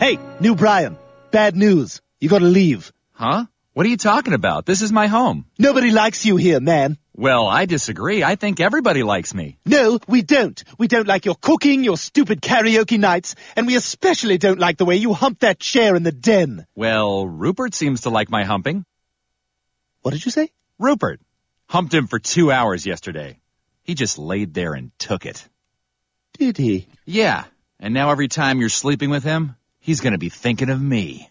Hey, New Brian. Bad news. You gotta leave. Huh? What are you talking about? This is my home. Nobody likes you here, man. Well, I disagree. I think everybody likes me. No, we don't. We don't like your cooking, your stupid karaoke nights, and we especially don't like the way you hump that chair in the den. Well, Rupert seems to like my humping. What did you say? Rupert. Humped him for 2 hours yesterday. He just laid there and took it. Did he? Yeah. And now every time you're sleeping with him, he's gonna be thinking of me.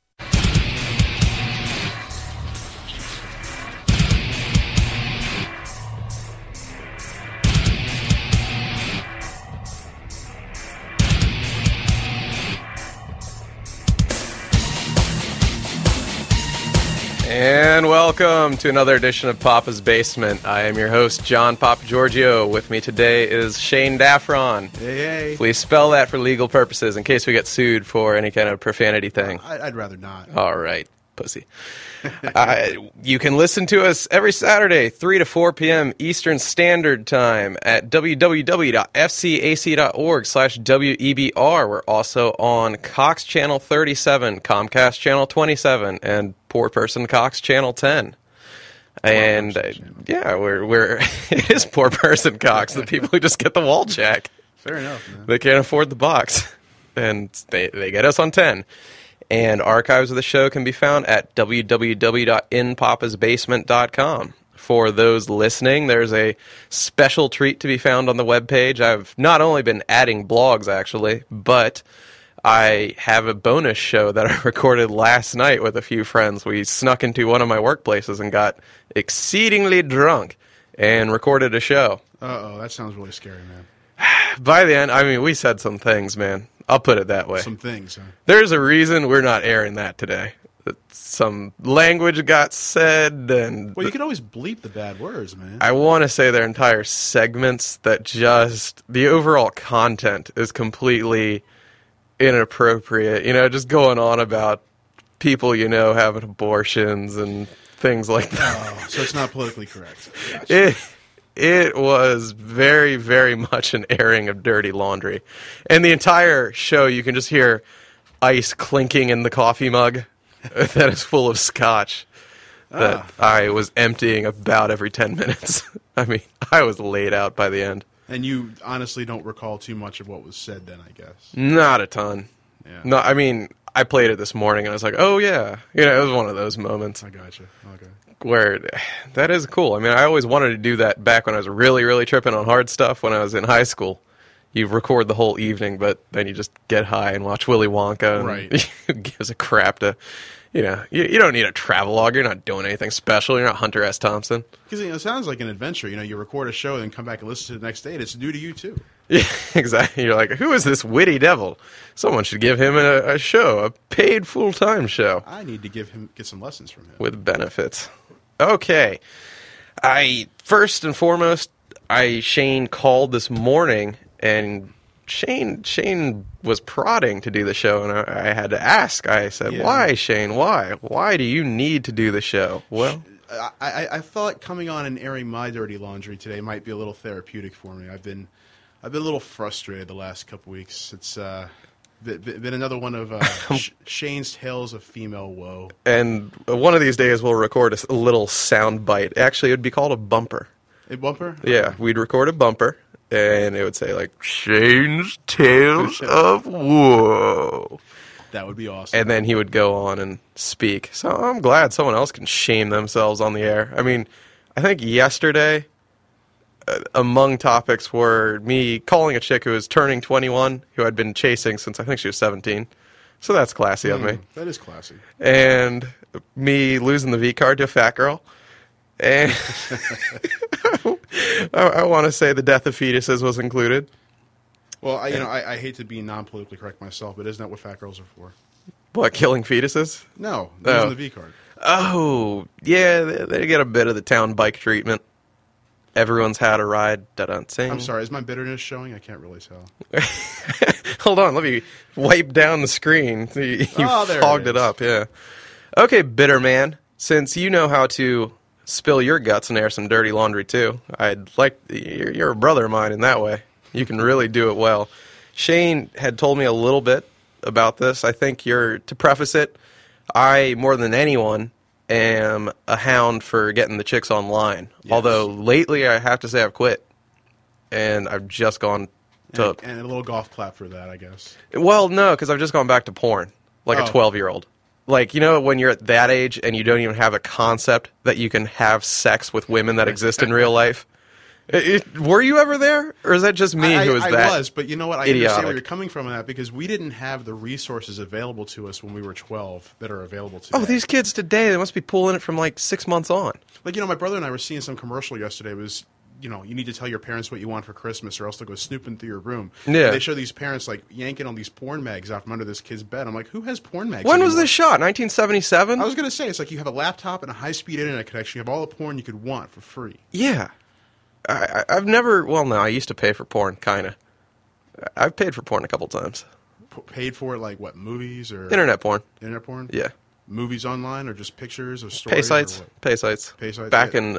And welcome to another edition of Papa's Basement. I am your host, John Papagiorgio. With me today is Shane Daffron. Hey. Please spell that for legal purposes in case we get sued for any kind of profanity thing. I'd rather not. All right, pussy. You can listen to us every Saturday, 3 to 4 p.m. Eastern Standard Time at www.fcac.org/WEBR. We're also on Cox Channel 37, Comcast Channel 27, and Poor Person Cox Channel 10. And yeah, we're it is Poor Person Cox, the people who just get the wall check. Fair enough, man. They can't afford the box, and they get us on 10. And archives of the show can be found at www.inpapasbasement.com. For those listening, there's a special treat to be found on the webpage. I've not only been adding blogs, actually, but I have a bonus show that I recorded last night with a few friends. We snuck into one of my workplaces and got exceedingly drunk and recorded a show. Uh-oh, that sounds really scary, man. By the end, I mean, we said some things, man. I'll put it that way. Some things, huh? There's a reason we're not airing that today. Some language got said, and Well, you can always bleep the bad words, man. I want to say there are entire segments that just, the overall content is completely inappropriate. You know, just going on about people, you know, having abortions and things like that. Oh, so it's not politically correct. Gotcha. It was very, very much an airing of dirty laundry. And the entire show, you can just hear ice clinking in the coffee mug that is full of scotch that I was emptying about every 10 minutes. I mean, I was laid out by the end. And you honestly don't recall too much of what was said then, I guess. Not a ton. Yeah. No, I mean, I played it this morning and I was like, oh yeah. You know, it was one of those moments. I gotcha. Okay. Where that is cool. I mean, I always wanted to do that back when I was really, really tripping on hard stuff when I was in high school. You record the whole evening, but then you just get high and watch Willy Wonka. And right. Who gives a crap to, you know, you don't need a travelogue. You're not doing anything special. You're not Hunter S. Thompson. Because it sounds like an adventure. You know, you record a show and then come back and listen to it the next day, and it's new to you, too. Yeah, exactly. You're like, who is this witty devil? Someone should give him a show, a paid full-time show. I need to get some lessons from him. With benefits. Okay. First and foremost, Shane called this morning, and Shane was prodding to do the show, and I had to ask. I said, Yeah. Why, Shane? Why? Why do you need to do the show? Well, I thought coming on and airing my dirty laundry today might be a little therapeutic for me. I've been a little frustrated the last couple weeks. It's been another one of Shane's tales of female woe. and one of these days we'll record a little sound bite. Actually, it would be called a bumper. A bumper? Yeah, we'd record a bumper, and it would say, like, Shane's Tales of Woe. That would be awesome. And then he would go on and speak. So I'm glad someone else can shame themselves on the air. I mean, I think yesterday, among topics were me calling a chick who was turning 21, who I'd been chasing since I think she was 17. So that's classy of me. That is classy. And me losing the V card to a fat girl. And I want to say the death of fetuses was included. Well, I hate to be non-politically correct myself, but isn't that what fat girls are for? What, killing fetuses? No, Oh. using the V card. Oh, yeah, they get a bit of the town bike treatment. Everyone's had a ride. Da-dun-sing. I'm sorry, is my bitterness showing? I can't really tell. Hold on, let me wipe down the screen. You Oh, there it fogged it is. up, yeah. Okay, bitter man, since you know how to spill your guts and air some dirty laundry too, I'd like, you're a brother of mine in that way. You can really do it well. Shane had told me a little bit about this. I think to preface it, I, more than anyone, am a hound for getting the chicks online. Yes. Although lately I have to say I've quit. And I've just gone to... And a little golf clap for that, I guess. Well, no, because I've just gone back to porn, like a Oh. 12-year-old. Like, you know, when you're at that age and you don't even have a concept that you can have sex with women that exist in real life. Were you ever there? Or is that just me who is that I was, but you know what? I understand idiotic? where you're coming from on that because we didn't have the resources available to us when we were 12 that are available today. Oh, these kids today, they must be pulling it from like 6 months on. Like, you know, my brother and I were seeing some commercial yesterday. It was, you know, you need to tell your parents what you want for Christmas or else they'll go snooping through your room. Yeah. And they show these parents, like, yanking on these porn mags out from under this kid's bed. I'm like, who has porn mags When was anymore? this shot? 1977? I was going to say, it's like you have a laptop and a high-speed internet connection. You have all the porn you could want for free. Yeah. I've never... Well, no, I used to pay for porn, kind of. I've paid for porn a couple times. Paid for it, like, what, movies or... Internet porn. Internet porn? Yeah. Movies online or just pictures of stories? Pay sites. Or what? Pay sites. Pay sites, Back yeah. in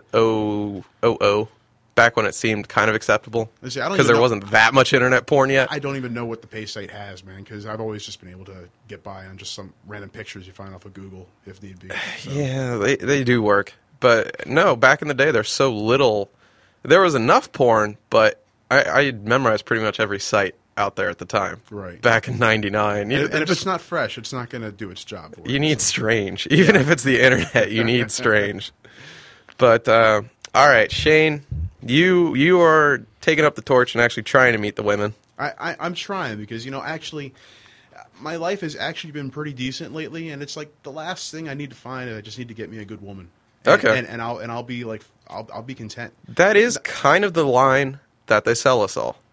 00, back when it seemed kind of acceptable. See, I don't Because even there know- wasn't that much internet porn yet. I don't even know what the pay site has, man, because I've always just been able to get by on just some random pictures you find off of Google, if need be. So. Yeah, they do work. But no, back in the day, there's so little. There was enough porn, but I memorized pretty much every site out there at the time. Right. Back in 99. And if it's not fresh, it's not going to do its job for You need Strange. Even if it's the internet, you need Strange. But, all right, Shane, you are taking up the torch and actually trying to meet the women. I'm trying because, you know, actually, my life has actually been pretty decent lately, and it's like the last thing I need to find is I just need to get me a good woman. Okay. And I'll be like, I'll be content. That is kind of the line that they sell us all.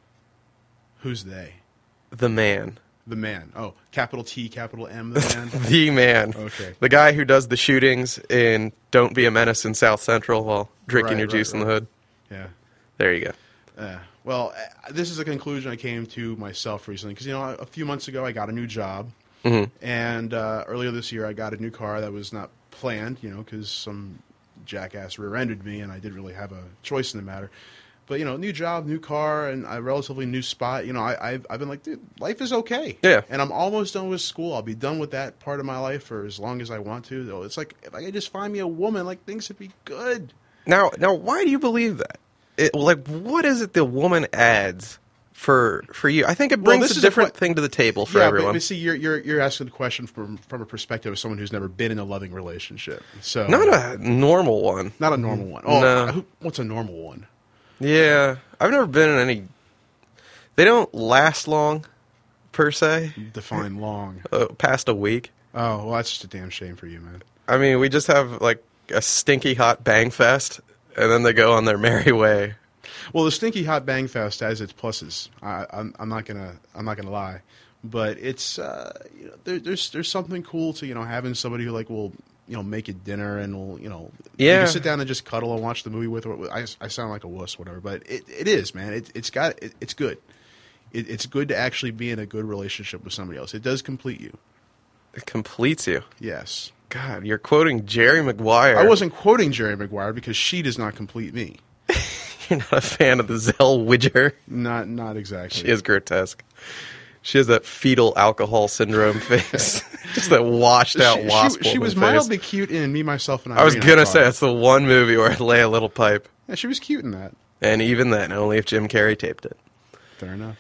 Who's they? The man. The man. Oh, capital T, capital M, the man. The man. Okay. The guy who does the shootings in Don't Be a Menace in South Central while drinking your juice in the hood. Yeah. There you go. Well, this is a conclusion I came to myself recently because, you know, a few months ago I got a new job. Mm-hmm. And earlier this year I got a new car that was not planned, you know, because some jackass rear-ended me and I didn't really have a choice in the matter. But, you know, new job, new car, and a relatively new spot. You know, I've been like, dude, life is okay. Yeah. And I'm almost done with school. I'll be done with that part of my life for as long as I want to. Though it's like, if I could just find me a woman, like, things would be good. Now, why do you believe that? What is it the woman adds for you? I think it brings this a is a different que- thing to the table for yeah, everyone. but see, you're asking the question from a perspective of someone who's never been in a loving relationship. So Not a normal one. not a normal one. Oh, No. what's a normal one? Yeah, I've never been in any. They don't last long, per se. Define long. Past a week. Oh, well, that's just a damn shame for you, man. I mean, we just have like a stinky hot bang fest, and then they go on their merry way. Well, the Stinky Hot Bang Fest has its pluses. I'm not gonna lie, but it's you know, there's something cool to, you know, having somebody who like will, you know, make you dinner and will, you know, you Yeah. can sit down and just cuddle and watch the movie with. Or I sound like a wuss, whatever, but it is, man. It's good. It's good to actually be in a good relationship with somebody else. It does complete you. It completes you. Yes. God, you're quoting Jerry Maguire. I wasn't quoting Jerry Maguire because she does not complete me. You're not a fan of the Zell Widger. Not exactly. She is grotesque. She has that fetal alcohol syndrome face. Just that washed out wasp She was woman face. mildly cute in Me, Myself, and Irene. I was gonna thought. say that's the one movie where I'd lay a little pipe, Yeah, she was cute in that. and even then, only if Jim Carrey taped it. Fair enough.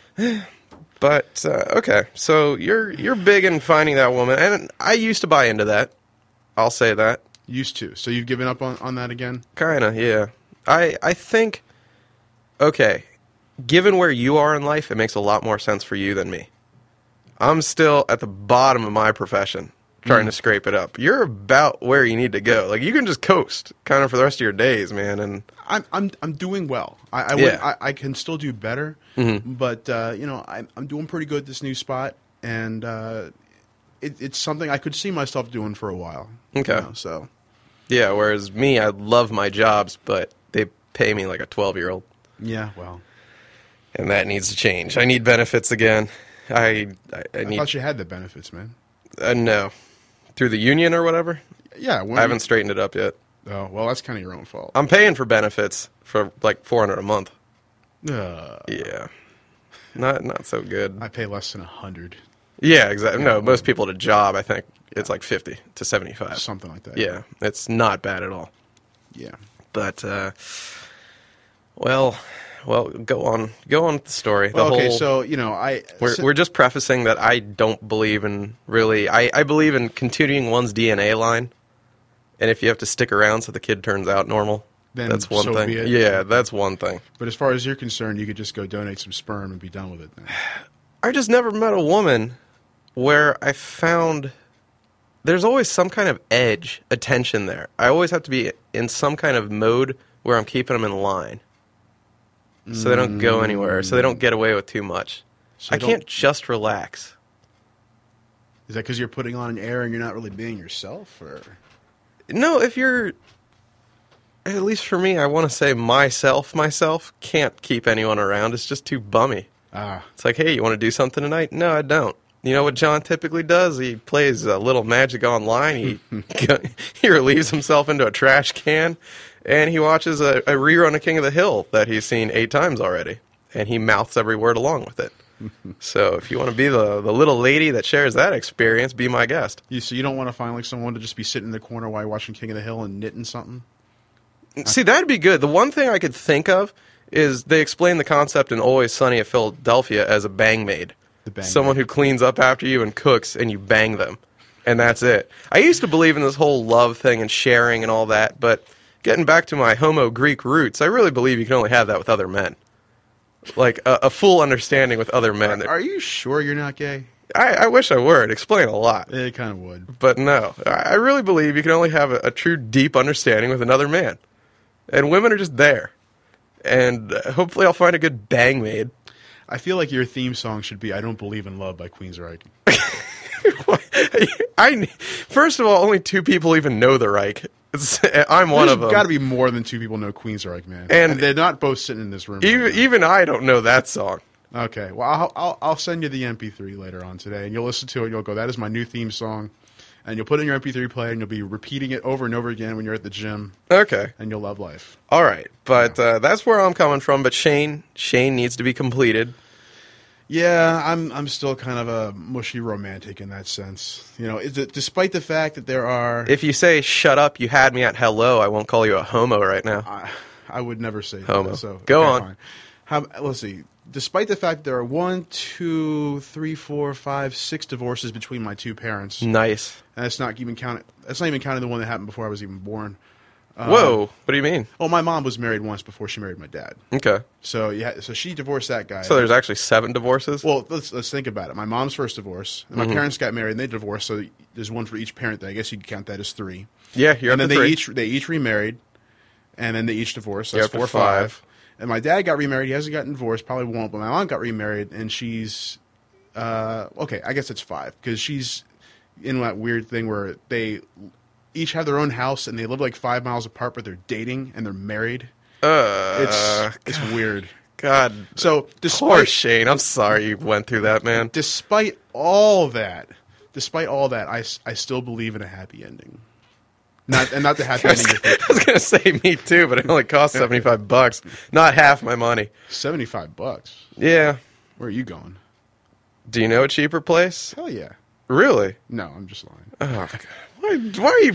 But okay, so you're big in finding that woman, and I used to buy into that. I'll say that. Used to. So you've given up on that again? Kinda, yeah. I think. Okay, given where you are in life, it makes a lot more sense for you than me. I'm still at the bottom of my profession, trying to scrape it up. You're about where you need to go. Like, you can just coast, kind of, for the rest of your days, man. And I'm doing well. Yeah. I can still do better, but you know, I'm doing pretty good at this new spot, and it's something I could see myself doing for a while. Okay. You know, so yeah, whereas me, I love my jobs, but they pay me like a 12-year-old, yeah, well, and that needs to change. I need benefits again. I I need thought you had the benefits, man. no through the union or whatever. Yeah, I haven't straightened it up yet. Oh, well, that's kind of your own fault. I'm paying for benefits for like $400 a month. Uh, Yeah, not so good. I pay less than 100. Yeah, exactly. No, most people at a job, I think it's like 50 to 75. Something like that. Yeah, it's not bad at all. Yeah. But, well, go on with the story. Well, okay, whole, so, we're just prefacing that I don't believe in really, I believe in continuing one's DNA line, and if you have to stick around so the kid turns out normal, then that's one so thing. be it. Yeah, that's one thing. But as far as you're concerned, you could just go donate some sperm and be done with it then. I just never met a woman where I found there's always some kind of edge, attention there. I always have to be in some kind of mode where I'm keeping them in line. So they don't go anywhere, so they don't get away with too much. So I can't just relax. Is that because you're putting on an air and you're not really being yourself? Or No, if you're... At least for me, I want to say myself can't keep anyone around. It's just too bummy. It's like, hey, you want to do something tonight? No, I don't. You know what John typically does? He plays a little Magic Online. He relieves himself into a trash can, and he watches a rerun of King of the Hill that he's seen 8 times already, and he mouths every word along with it. So if you want to be the little lady that shares that experience, be my guest. So you don't want to find like someone to just be sitting in the corner while you're watching King of the Hill and knitting something? See, that'd be good. The one thing I could think of is they explain the concept in Always Sunny at Philadelphia as a bang maid. Someone who cleans up after you and cooks, and you bang them. And that's it. I used to believe in this whole love thing and sharing and all that, but getting back to my homo-Greek roots, I really believe you can only have that with other men. Like, a full understanding with other men. Are you sure you're not gay? I wish I were. It'd explain a lot. It kind of would. But no, I really believe you can only have a true, deep understanding with another man. And women are just there. And hopefully I'll find a good bang maid. I feel like your theme song should be I Don't Believe in Love by Queensryche. First of all, only 2 people even know the Reich. I'm one of them. There's got to be more than 2 people know Queensryche, man. And they're not both sitting in this room. Even I don't know that song. Okay, well, I'll send you the MP3 later on today, and you'll listen to it, and you'll go, that is my new theme song. And you'll put it in your MP3 player, and you'll be repeating it over and over again when you're at the gym. Okay. And you'll love life. All right. But that's where I'm coming from. But Shane needs to be completed. Yeah, I'm still kind of a mushy romantic in that sense. Despite the fact that there are... If you say, shut up, you had me at hello, I won't call you a homo right now. I would never say homo. That. So, Go on. Let's see. Despite the fact that there are 1, 2, 3, 4, 5, 6 divorces between my 2 parents. Nice. And that's not even counting the one that happened before I was even born. Whoa. What do you mean? Well, my mom was married once before she married my dad. Okay. So she divorced that guy. So there's actually 7 divorces? Well, let's think about it. My mom's first divorce. And my parents got married and they divorced, so there's 1 for each parent. I guess you could count that as 3. Yeah, you're and up then to 3. they each remarried, and then they each divorced. So that's 4 or 5. 5. And my dad got remarried. He hasn't gotten divorced, probably won't. But my mom got remarried, and she's okay. I guess it's 5 because she's in that weird thing where they each have their own house and they live like 5 miles apart, but they're dating and they're married. It's weird. God. So poor Shane. I'm sorry you went through that, man. Despite all that, I still believe in a happy ending. Not the happy ending. I was gonna say me too, but it only cost $75. Not half my money. $75. Yeah. Where are you going? Do you know a cheaper place? Hell yeah. Really? No, I'm just lying. Oh God. Why are you?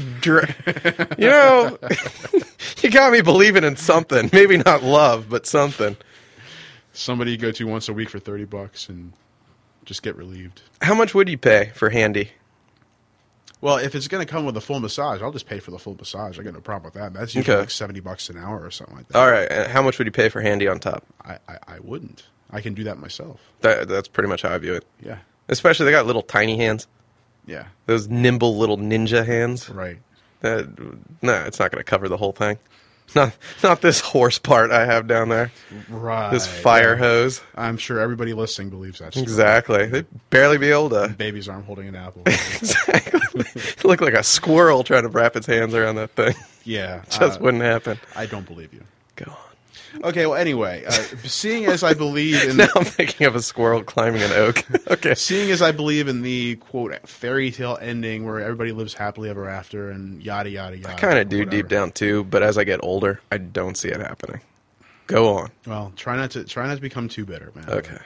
You got me believing in something. Maybe not love, but something. Somebody you go to once a week for $30 and just get relieved. How much would you pay for handy? Well, if it's going to come with a full massage, I'll just pay for the full massage. I got no problem with that. That's usually like $70 an hour or something like that. All right. And how much would you pay for handy on top? I wouldn't. I can do that myself. That's pretty much how I view it. Yeah. Especially they got little tiny hands. Yeah. Those nimble little ninja hands. Right. No, it's not going to cover the whole thing. Not this horse part I have down there. Right. This fire hose. I'm sure everybody listening believes that. Exactly. They'd barely be able to. Baby's arm holding an apple. Exactly. It looked like a squirrel trying to wrap its hands around that thing. Yeah. Just wouldn't happen. I don't believe you. Go on. Okay, well, anyway, seeing as I believe in... Now I'm thinking of a squirrel climbing an oak. Okay. Seeing as I believe in the, quote, fairy tale ending where everybody lives happily ever after and yada, yada, yada. I kind of do deep down, too, but as I get older, I don't see it happening. Go on. Well, try not to become too bitter, man. Okay.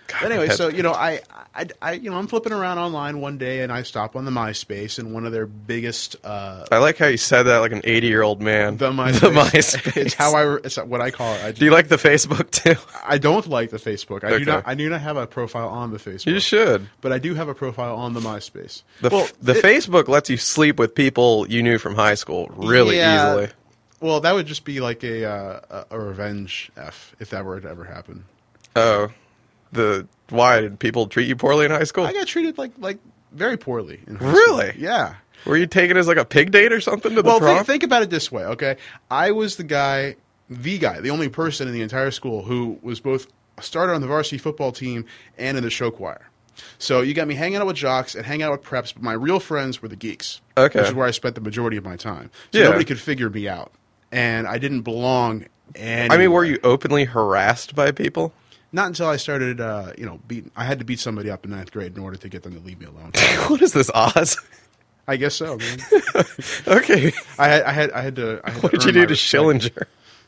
But anyway, God. so I'm flipping around online one day, and I stop on the MySpace, and one of their biggest. I like how you said that like an 80-year-old man. The MySpace. The MySpace. It's what I call it. Do you like the Facebook too? I don't like the Facebook. Okay. I do not have a profile on the Facebook. You should. But I do have a profile on the MySpace. The Facebook lets you sleep with people you knew from high school really easily. Well, that would just be like a revenge if that were to ever happen. Oh, why did people treat you poorly in high school? I got treated like very poorly in high Really? school. Yeah. Were you taken as like a pig date or something to the Well, prom? think about it this way, okay? I was the guy, the only person in the entire school who was both a starter on the varsity football team and in the show choir. So you got me hanging out with jocks and hanging out with preps, but my real friends were the geeks. Okay. Which is where I spent the majority of my time. So Yeah. nobody could figure me out. And I didn't belong anywhere. I mean, were you openly harassed by people? Not until I started, I had to beat somebody up in 9th grade in order to get them to leave me alone. What is this, Oz? I guess so, man. Okay. I had to. What did you do to Schillinger?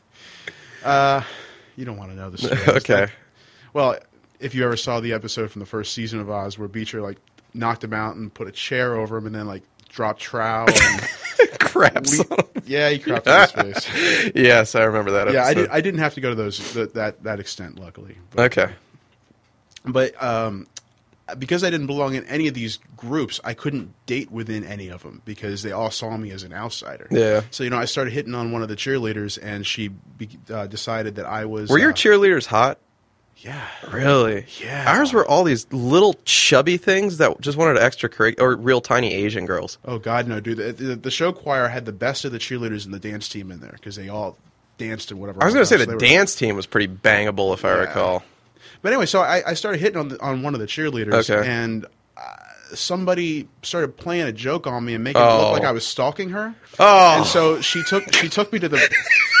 You don't want to know the story. Okay. Well, if you ever saw the episode from the first season of Oz where Beecher like knocked him out and put a chair over him and then like dropped trowel and Craps. yeah, he crapped on his face. Yes, I remember that Yeah, episode. I didn't have to go to that extent, luckily. But, Okay. But because I didn't belong in any of these groups, I couldn't date within any of them because they all saw me as an outsider. Yeah. So I started hitting on one of the cheerleaders, and she decided that I was. Were your cheerleaders hot? Yeah. Really? Yeah. Ours were all these little chubby things that just wanted extracurricular, or real tiny Asian girls. Oh God, no, dude! The show choir had the best of the cheerleaders and the dance team in there because they all danced and whatever. I was going to say else. the They were- dance team was pretty bangable, if I Yeah. recall. But anyway, so I started hitting on one of the cheerleaders, Okay. and somebody started playing a joke on me and making it look like I was stalking her. Oh. And so she took me to the.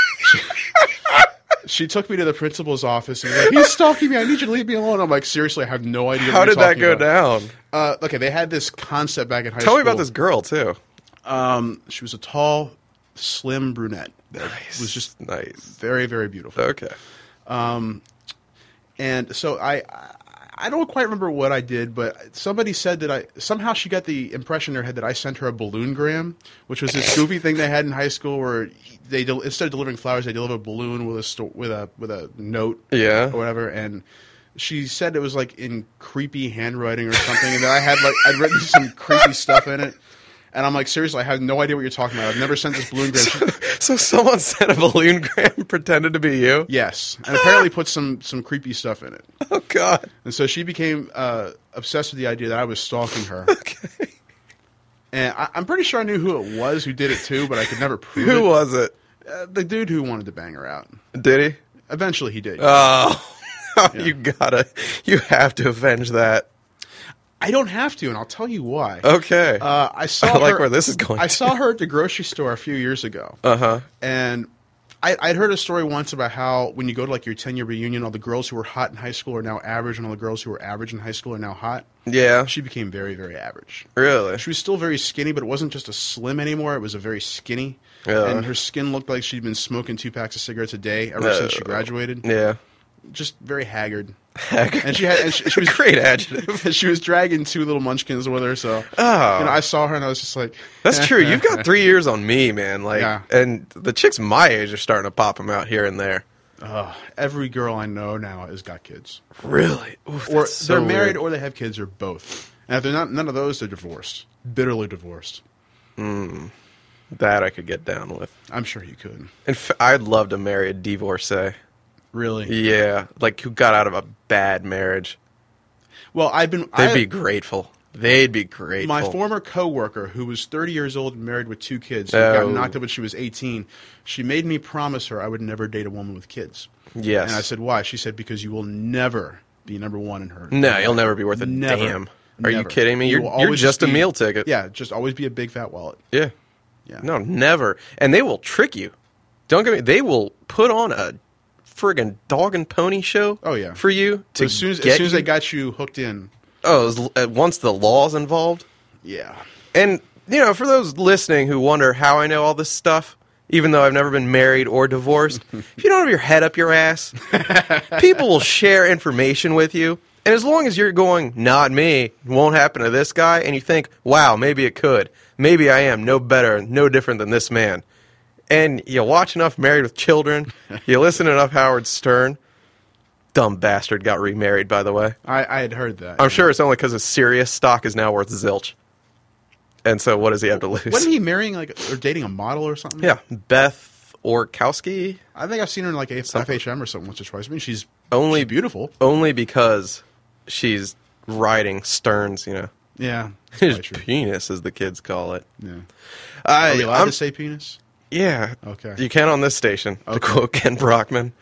She took me to the principal's office and was like, he's stalking me. I need you to leave me alone. I'm like, seriously, I have no idea. How what you're did that talking go about. down? Okay, they had this concept back in high Tell school. me about this girl, too. She was a tall, slim brunette. That was just Nice. very, very beautiful. Okay. And so I don't quite remember what I did, but somebody said that somehow she got the impression in her head that I sent her a balloongram, which was this goofy thing they had in high school where they instead of delivering flowers, they deliver a balloon with a note, Yeah. or whatever. And she said it was like in creepy handwriting or something, and that I'd written some creepy stuff in it. And I'm like, seriously, I have no idea what you're talking about. I've never sent this balloongram. So someone sent a balloongram, pretended to be you? Yes, and apparently put some creepy stuff in it. Oh, God. And so she became obsessed with the idea that I was stalking her. Okay. And I'm pretty sure I knew who it was who did it too, but I could never prove it. Who was it? The dude who wanted to bang her out. Did he? Eventually he did. Oh. You have to avenge that. I don't have to, and I'll tell you why. Okay. I saw I like her, where this is going I to. saw her at the grocery store a few years ago. Uh-huh. And I'd heard a story once about how when you go to like your 10-year reunion, all the girls who were hot in high school are now average, and all the girls who were average in high school are now hot. Yeah. She became very, very average. Really? She was still very skinny, but it wasn't just a slim anymore. It was a very skinny. Yeah. And her skin looked like she'd been smoking 2 packs of cigarettes a day ever since she graduated. Yeah. Just very haggard. Haggard. And she was Great adjective. she was dragging 2 little munchkins with her. So Oh. I saw her and I was just like, That's true. You've got 3 years on me, man. Like, Yeah. and the chicks my age are starting to pop them out here and there. every girl I know now has got kids, Really? Oof, or that's so they're married, weird. or they have kids, or both. And if they're not, none of those, they're divorced, bitterly divorced. That I could get down with. I'm sure you could. I'd love to marry a divorcee. Really? Yeah, like who got out of a bad marriage. Well, They'd be grateful. They'd be grateful. My former coworker, who was 30 years old and married with 2 kids, who Oh. got knocked up when she was 18, she made me promise her I would never date a woman with kids. Yes. And I said, why? She said, because you will never be number one in her. No, you'll never be worth a Never. damn. Are you Never. kidding me? You will You're always just a be- meal ticket. Yeah, just always be a big fat wallet. Yeah. Yeah. No, never. And they will trick you. Don't get me. They will put on a friggin' dog and pony show. Oh, yeah. For you to As soon as get they you. got you hooked in, Once the law's involved. yeah. And, for those listening who wonder how I know all this stuff, even though I've never been married or divorced, if you don't have your head up your ass, people will share information with you And as long as you're going, not me, won't happen to this guy, and you think, wow, maybe it could. Maybe I am no better, no different than this man. And you watch enough Married with Children, you listen to enough Howard Stern. Dumb bastard got remarried, by the way. I had heard that. I'm sure it's only because his Sirius stock is now worth zilch. And so what does he have to lose? Wasn't he marrying or dating a model or something? Yeah, Beth Orkowski. I think I've seen her in like FHM or something once or twice. I mean, she's Only beautiful. Only because she's riding Stearns, you know. Yeah. His quite true. penis, as the kids call it. Yeah. Are we allowed to say penis? Yeah. Okay. You can on this station, to Okay. quote Ken Brockman.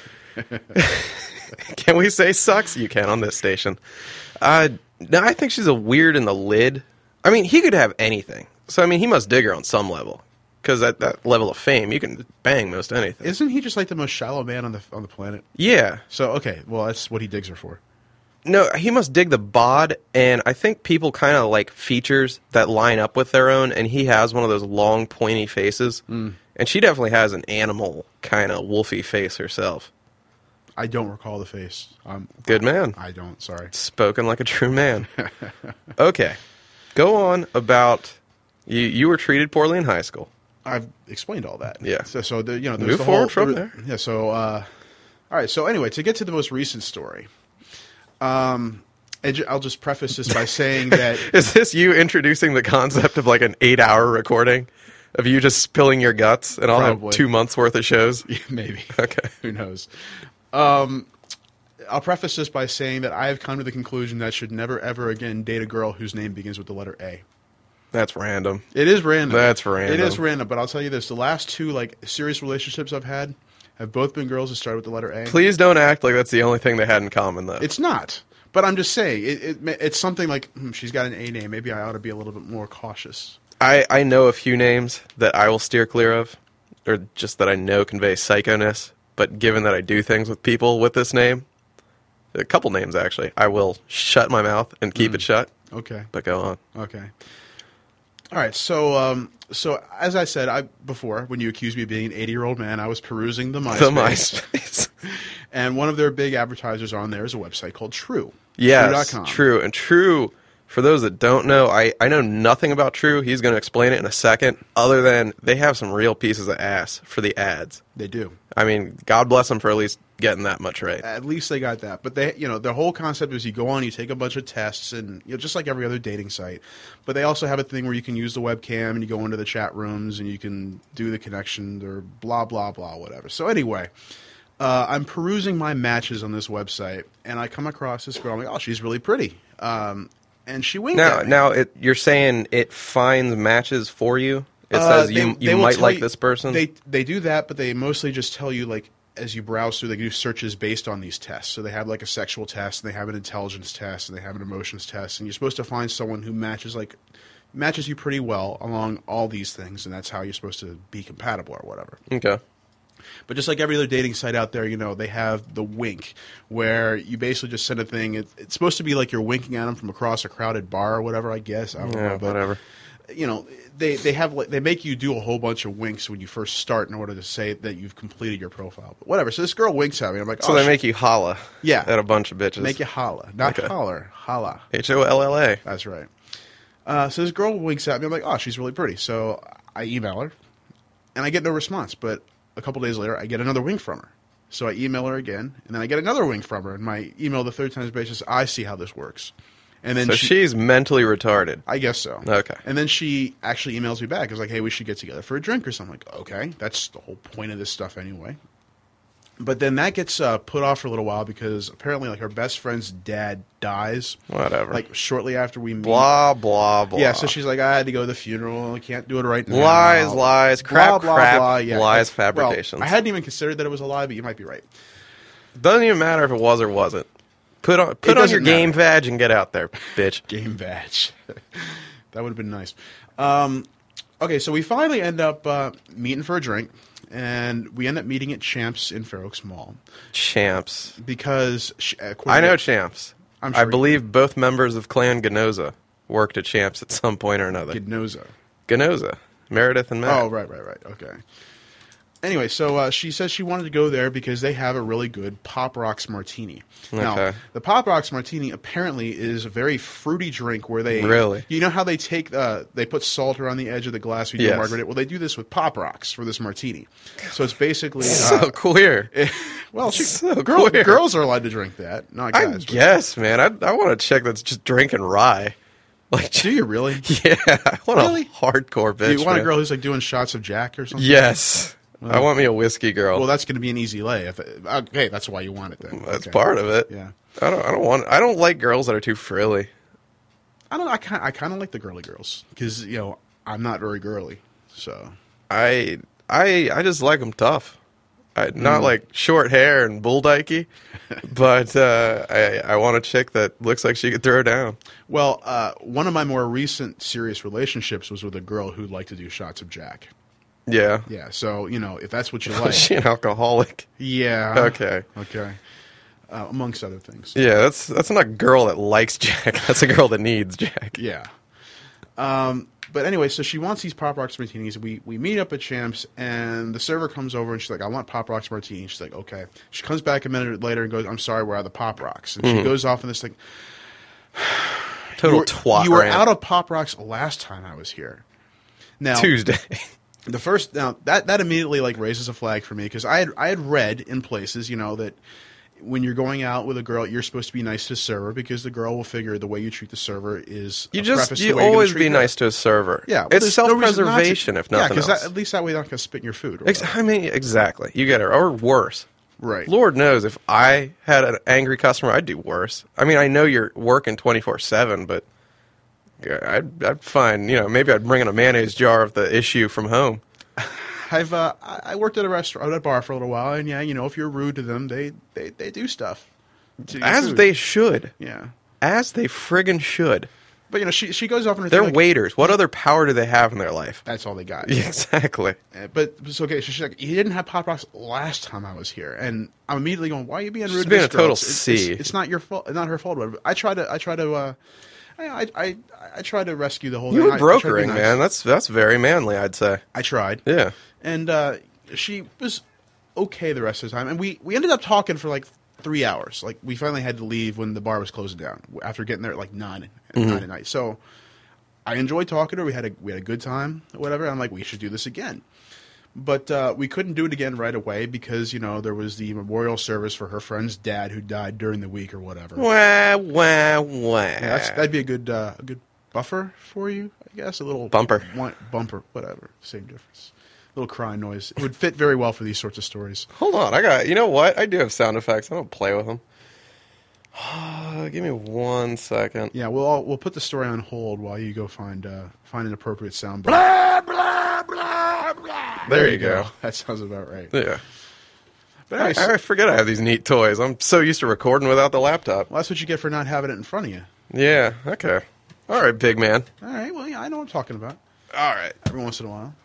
Can we say sucks? You can on this station. No, I think she's a weird in the lid. I mean, he could have anything. So, I mean, he must dig her on some level. Because at that level of fame, you can bang most anything. Isn't he just like the most shallow man on the planet? Yeah. So, okay. Well, that's what he digs her for. No, he must dig the bod, and I think people kind of like features that line up with their own, and he has one of those long, pointy faces. And she definitely has an animal kind of wolfy face herself. I don't recall the face. Good man. I don't. Sorry. Spoken like a true man. Okay. Go on about... You were treated poorly in high school. I've explained all that. Yeah. So there's Move the forward from there. Yeah. So, all right. So anyway, to get to the most recent story, and I'll just preface this by saying that Is this you introducing the concept of like an 8-hour recording of you just spilling your guts, and I'll Probably. have 2 months worth of shows? maybe. Okay. Who knows? I'll preface this by saying that I have come to the conclusion that I should never, ever again date a girl whose name begins with the letter A. That's random. It is random. That's random. It is random, but I'll tell you this. The last two serious relationships I've had have both been girls that started with the letter A. Please don't act like that's the only thing they had in common, though. It's not. But I'm just saying, it's something like, she's got an A name. Maybe I ought to be a little bit more cautious. I know a few names that I will steer clear of, or just that I know convey psychoness, but given that I do things with people with this name, a couple names actually, I will shut my mouth and keep it shut, Okay. but go on. Okay. All right. So as I said before, when you accused me of being an 80-year-old man, I was perusing the MySpace. The MySpace. And one of their big advertisers on there is a website called True. Yes, True.com. True. And True, for those that don't know, I know nothing about True. He's going to explain it in a second, other than they have some real pieces of ass for the ads. They do. I mean, God bless them for at least getting that much right. At least they got that. But their whole concept is you go on, you take a bunch of tests, and just like every other dating site. But they also have a thing where you can use the webcam and you go into the chat rooms and you can do the connection or blah, blah, blah, whatever. So anyway, I'm perusing my matches on this website, and I come across this girl. I'm like, oh, she's really pretty. And she winked at me. Now you're saying it finds matches for you? It says They you will might tell like you- this person? They do that, but they mostly just tell you, like, as you browse through, they do searches based on these tests. So they have, like, a sexual test, and they have an intelligence test, and they have an emotions test. And you're supposed to find someone who matches you pretty well along all these things, and that's how you're supposed to be compatible or whatever. Okay. But just like every other dating site out there, they have the wink, where you basically just send a thing. It's supposed to be like you're winking at them from across a crowded bar or whatever, I guess. I don't know. But, whatever. They make you do a whole bunch of winks when you first start in order to say that you've completed your profile. But whatever. So this girl winks at me. I'm like, So they make you holla Yeah. at a bunch of bitches. make you holla, not Okay. holler, holla. Holla. That's right. So this girl winks at me. I'm like, oh, she's really pretty. So I email her, and I get no response. But a couple days later, I get another wink from her. So I email her again, and then I get another wink from her. And my email the third time basis, I see how this works. And then So she's mentally retarded. I guess so. Okay. And then she actually emails me back. It's like, hey, we should get together for a drink or something. I'm like, okay, that's the whole point of this stuff anyway. But then that gets put off for a little while because apparently, like, her best friend's dad dies. Whatever. Like, shortly after we meet. Blah, blah, blah. Yeah, so she's like, I had to go to the funeral. I can't do it right now. Lies, crap, blah, crap, blah, yeah. lies, Well, fabrications. I hadn't even considered that it was a lie, but you might be right. Doesn't even matter if it was or wasn't. Put on doesn't your game badge and get out there, bitch. Game badge. That would have been nice. Okay, so we finally end up meeting for a drink, and we end up meeting at Champs in Fair Oaks Mall Champs. because I know Champs. I'm I sure believe both members of Clan Ganoza worked at Champs at some point or another. Gnoza. Ganoza. Meredith and Matt. Oh, right. Okay. Anyway, so she says she wanted to go there because they have a really good Pop Rocks martini. Now, Okay. the Pop Rocks martini apparently is a very fruity drink where they Really? You know how they take they put salt around the edge of the glass we do Yes. margarita? Well, they do this with Pop Rocks for this martini. So it's basically So queer. well, so queer. girls are allowed to drink that, not I guys. guess, man. I want a chick that's just drinking rye. Like, Do you really? yeah, I want Really? a hardcore bitch. You want a man. girl who's like doing shots of Jack or something? Yes. I want me a whiskey girl. Well, that's going to be an easy lay. Okay, that's why you want it then. That's Okay. part of it. Yeah. I don't like girls that are too frilly. I kind of like the girly girls because I'm not very girly, so I just like them tough. Not like short hair and bull dykey, but I want a chick that looks like she could throw down. well. One of my more recent serious relationships was with a girl who liked to do shots of Jack. Yeah. Yeah, so if that's what you Was like, she an alcoholic? yeah, Okay. amongst other things. Yeah, that's not a girl that likes Jack. That's a girl that needs Jack. Yeah. But anyway, so she wants these Pop Rocks martinis. We meet up at Champs, and the server comes over, and she's like, I want Pop Rocks martini. She's like, okay. She comes back a minute later and goes, I'm sorry, we're out of the Pop Rocks. And she goes off in this thing. Total twat. You were rant. out of Pop Rocks last time I was here. Now, Tuesday. that immediately raises a flag for me because I had read in places, that when you're going out with a girl, you're supposed to be nice to the server because the girl will figure the way you treat the server is You a preface to the way you're always gonna be treat her. nice to a server. Yeah, well, it's there's no reason not to. self-preservation if nothing else. at least that way they're not going to spit in your food. Or whatever. I mean, exactly. You get her, or worse. Right. Lord knows if I had an angry customer, I'd do worse. I mean, I know you're working 24/7, but I'd find, maybe I'd bring in a mayonnaise jar of the issue from home. I worked at a bar for a little while, and if you're rude to them, they do stuff. to your As food. they should. Yeah. As they friggin' should. But she goes off and They're waiters. What other power do they have in their life? That's all they got. Exactly. But it's okay. So she's like, you didn't have Pop Rocks last time I was here, and I'm immediately going, why are you being rude? She's to being this a total girl? C. It's not your fault. Not her fault. Whatever. I try to rescue the whole You thing. were I try to be brokering, nice. man. That's very manly, I'd say. I tried. Yeah. And she was okay the rest of the time, and we ended up talking for 3 hours. We finally had to leave when the bar was closing down after getting there at 9 at night. So I enjoyed talking to her. We had a good time, whatever. I'm like, we should do this again. But we couldn't do it again right away because there was the memorial service for her friend's dad who died during the week or whatever. Wah, wah, wah. Yeah, that'd be a good buffer for you, I guess. A little Bumper. Bumper, whatever. Same difference. Little crying noise. It would fit very well for these sorts of stories. Hold on. You know what? I do have sound effects. I don't play with them. Give me 1 second. Yeah, we'll put the story on hold while you go find an appropriate sound bite. There you go. That sounds about right. Yeah. But anyway, I forget I have these neat toys. I'm so used to recording without the laptop. well, that's what you get for not having it in front of you. Yeah. Okay. All right, big man. All right, well, yeah, I know what I'm talking about. All right. Every once in a while.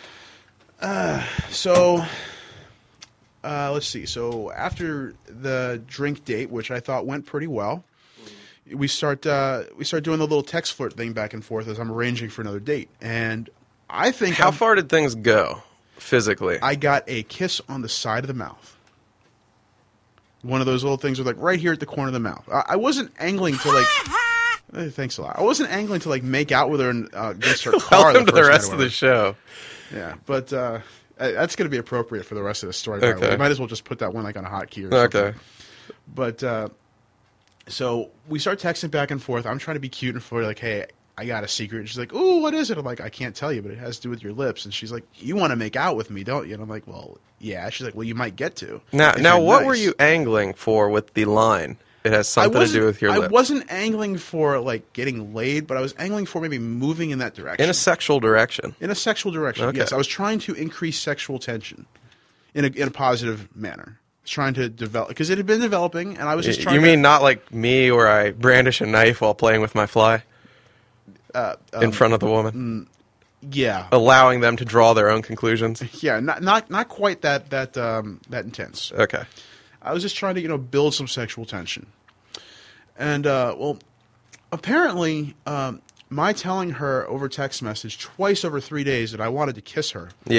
So let's see. So after the drink date, which I thought went pretty well, we start doing the little text flirt thing back and forth as I'm arranging for another date. And I think How far did things go physically? I got a kiss on the side of the mouth. One of those little things with right here at the corner of the mouth. I wasn't angling to thanks a lot. I wasn't angling to make out with her and against her car. Welcome to the first night rest or of the whatever. show. Yeah, but that's going to be appropriate for the rest of the story. Okay. We might as well just put that one on a hotkey or something. Okay. But so we start texting back and forth. I'm trying to be cute and flirty, hey, I got a secret. She's like, ooh, what is it? I'm like, I can't tell you, but it has to do with your lips. And she's like, you want to make out with me, don't you? And I'm like, well, yeah. She's like, well, you might get to. Now, if you're what nice. were you angling for with the line? It has something to do with your I lips. wasn't angling for getting laid, but I was angling for maybe moving in that direction. In a sexual direction. In a sexual direction, Okay. yes. I was trying to increase sexual tension in a positive manner. I was trying to develop, because it had been developing, and I was just trying You to... mean not like me where I brandish a knife while playing with my fly in front of the woman? Yeah. Allowing them to draw their own conclusions? Yeah, not quite that intense. Okay. I was just trying to, build some sexual tension. And, apparently, my telling her over text message twice over 3 days that I wanted to kiss her Yeah.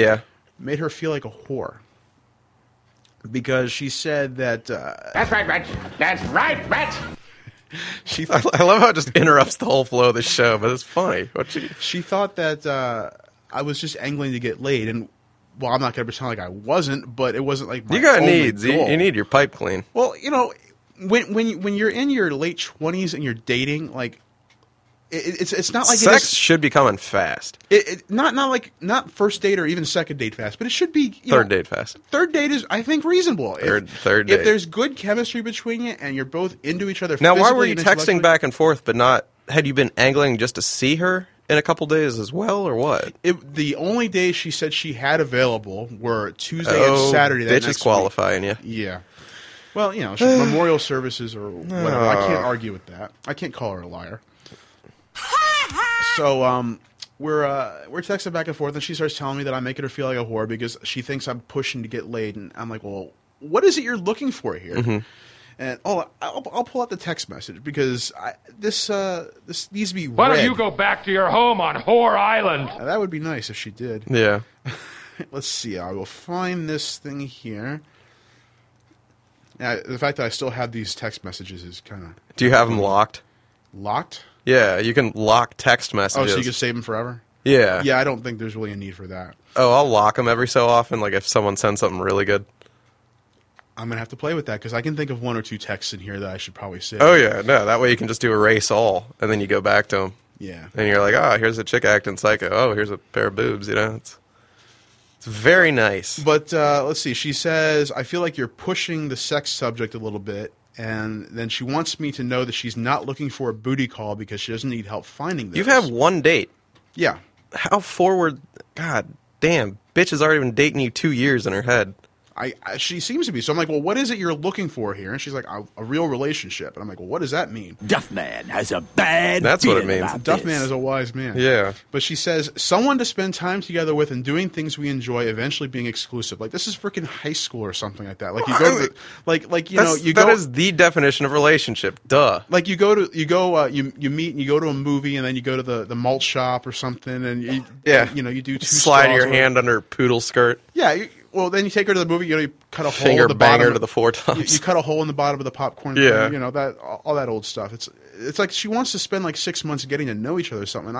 made her feel like a whore. Because she said that... That's right, Rich. That's right, Rich. I love how it just interrupts the whole flow of the show, but it's funny. She thought that I was just angling to get laid, and well, I'm not going to pretend like I wasn't, but it wasn't like my You got only needs. goal. You need your pipe clean. Well, you know, when you're in your late 20s and you're dating, like it's not like Sex should be coming fast. not first date or even second date fast, but it should be Third date fast. Third date is, I think, reasonable. Third date. If there's good chemistry between you and you're both into each other. Now, why physically were you and texting intellectually- back and forth, but not? Had you been angling just to see her in a couple days as well, or what? The only days she said she had available were Tuesday and Saturday. That Bitch is next qualifying you. week. Yeah. Well, you know, memorial services or whatever. I can't argue with that. I can't call her a liar. So we're texting back and forth, and she starts telling me that I'm making her feel like a whore because she thinks I'm pushing to get laid, and I'm like, well, what is it you're looking for here? Mm-hmm. And I'll pull out the text message because this needs to be Why read. don't you go back to your home on Whore Island? That would be nice if she did. Yeah. Let's see. I will find this thing here. Yeah, the fact that I still have these text messages is kind of Do you have them locked? locked. Yeah, you can lock text Oh, messages. so you can save them forever? Yeah. Yeah, I don't think there's really a need for that. Oh, I'll lock them every so often. Like if someone sends something really good. I'm gonna have to play with that because I can think of one or two texts in here that I should probably save. Oh yeah, no. That way you can just do erase all, and then you go back to them, Yeah. and you're like, oh, here's a chick acting psycho. Oh, here's a pair of boobs. You know, it's very nice. But let's see. She says, I feel like you're pushing the sex subject a little bit. And then she wants me to know that she's not looking for a booty call because she doesn't need help finding this. You've had one date. Yeah. How forward? God damn, bitch has already been dating you 2 years in her head. She seems to be. So I'm like, well, what is it you're looking for here? And she's like, a real relationship. And I'm like, well, what does that mean? Duffman has a bad That's what it feeling means. about Duffman this. is a wise man. Yeah. But she says, someone to spend time together with and doing things we enjoy, eventually being exclusive. Like, this is freaking high school or something like that. Like, you go to the, like you know, you That go. is the definition of relationship. Duh. Like you meet and you go to a movie and then you go to the malt shop or something and you you do two Slide straws your or- hand under her poodle skirt. Yeah, well then you take her to the movie. You know, you cut a hole Finger in the banger bottom to the four tops. You cut a hole in the bottom of the popcorn. Yeah. thing, you know that all that old stuff. It's like she wants to spend like 6 months getting to know each other or something.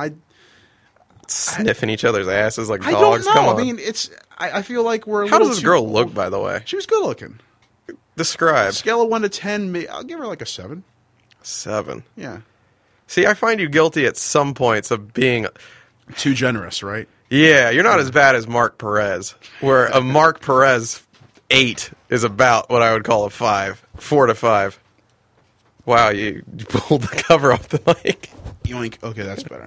Sniffing each other's asses like I dogs. don't know. Come on. I mean, I feel like we're. How does this girl look, by the way? She was good looking. Describe. Scale of 1 to 10, I'll give her like a 7. 7. Yeah. See, I find you guilty at some points of being... Too generous, right? Yeah, you're not as bad as Mark Perez, where a Mark Perez 8 is about what I would call a 5. 4 to 5. Wow, you pulled the cover off the mic. Yoink. Okay, that's better.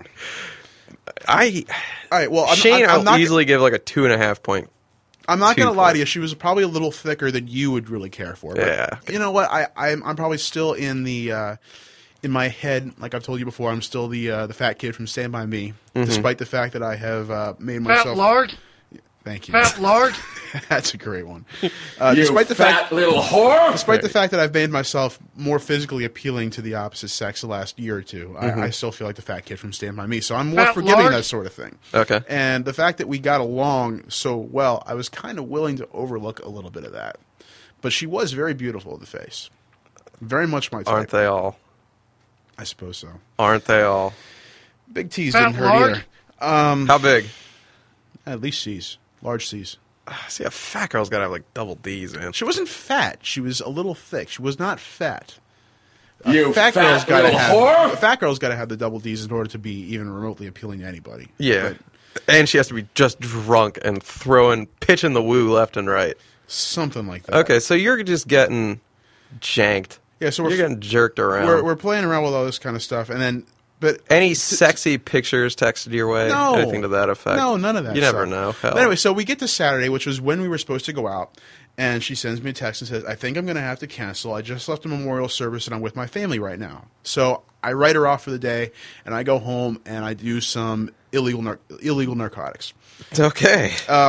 All right, well, Shane, I'm I'll not easily give like a 2.5 point. I'm not going to 2 lie to points. you. She was probably a little thicker than you would really care for. But Yeah. You know what? I'm probably still in the in my head. Like I've told you before, I'm still the fat kid from Stand By Me, Mm-hmm. despite the fact that I have made myself. Fat lard? Thank you. Fat lard? That's a great one. You Despite the fat fact. little whore. Despite the fact that I've made myself more physically appealing to the opposite sex the last year or two, I still feel like the fat kid from Stand By Me. So I'm more Fat forgiving lard? that sort of thing. Okay. And the fact that we got along so well, I was kind of willing to overlook a little bit of that. But she was very beautiful in the face. Very much my type. Aren't they all? I suppose so. Aren't they all? Big T's Fat didn't hurt lard? either. How big? At least C's. Large C's. See, a fat girl's got to have like double D's, man. She wasn't fat. She was a little thick. She was not fat. You Fat girl's fat got to little have. whore. A fat girl's got to have the double D's in order to be even remotely appealing to anybody. Yeah. But And she has to be just drunk and pitching the woo left and right. something like that. Okay, so you're just getting janked. Yeah. So You're getting jerked around. we're playing around with all this kind of stuff, and then but Any sexy pictures texted your way? No. Anything to that effect? No, none of that. You never stuff. know. Hell. But anyway, so we get to Saturday, which was when we were supposed to go out, and she sends me a text and says, "I think I'm going to have to cancel. I just left a memorial service, and I'm with my family right now." So I write her off for the day, and I go home and I do some illegal narcotics. Okay.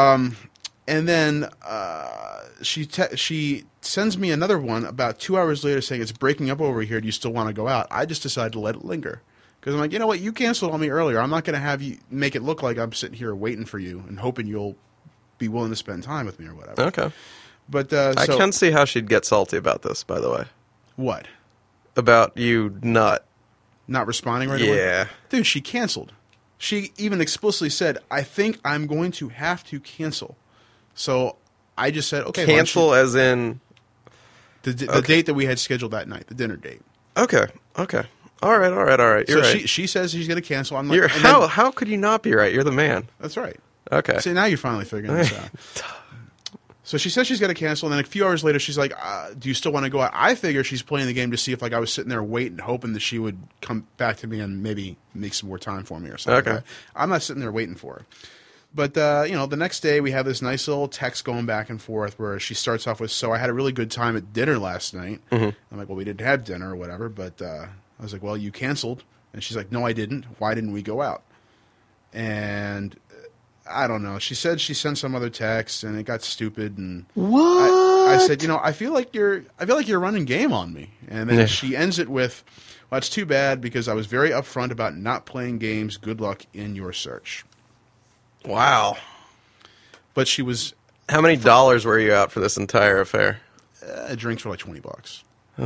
And then she sends me another one about 2 hours later saying, "It's breaking up over here. Do you still want to go out?" I just decided to let it linger. Because I'm like, you know what? You canceled on me earlier. I'm not going to have you make it look like I'm sitting here waiting for you and hoping you'll be willing to spend time with me or whatever. Okay. But I so can see how she'd get salty about this, by the way. what? About you not Responding right away? Yeah. Dude, she canceled. She even explicitly said, I think I'm going to have to cancel. So I just said, okay. Cancel as in... The date that we had scheduled that night, the dinner date. Okay. All right. You're So right. she says she's going to cancel. I'm like, How could you not be right? You're the man. That's right. Okay. See, now you're finally figuring this out. So she says she's going to cancel, and then a few hours later, she's like, do you still want to go out? I figure she's playing the game to see if I was sitting there waiting, hoping that she would come back to me and maybe make some more time for me or something. Okay. I'm not sitting there waiting for her. But, the next day we have this nice little text going back and forth where she starts off with, so I had a really good time at dinner last night. Mm-hmm. I'm like, well, we didn't have dinner or whatever, but I was like, well, you canceled. And she's like, no, I didn't. Why didn't we go out? And I don't know. She said she sent some other text and it got stupid. And What? I said, I feel like you're running game on me. And then she ends it with, well, it's too bad because I was very upfront about not playing games. Good luck in your search. Wow. But she was How many dollars were you out for this entire affair? drinks for like $20.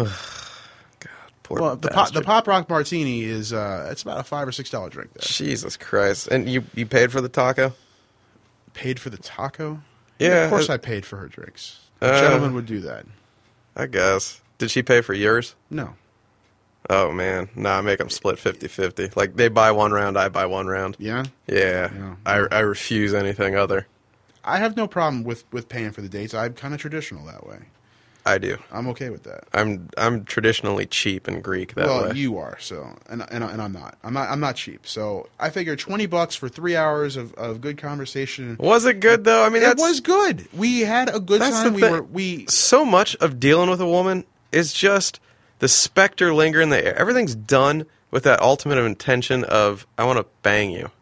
Poor Well, the bastard. Pop Rock Martini is it's about a $5 or $6 drink there. Jesus Christ. And you paid for the taco? Paid for the taco? Yeah. Of course I paid for her drinks. A gentleman would do that. I guess. Did she pay for yours? No. Oh, man. Nah, I make them split 50-50. Like, they buy one round, I buy one round. Yeah? Yeah. Yeah. I refuse anything other. I have no problem with paying for the dates. I'm kind of traditional that way. I do. I'm okay with that. I'm traditionally cheap and Greek that Well, way. you are, so and I'm not. I'm not cheap. So I figure $20 for 3 hours of good conversation. Was it good, though? I mean, It was good. We had a good That's time. the thing. We So much of dealing with a woman is just the specter lingering in the air. Everything's done with that ultimate intention of, I want to bang you.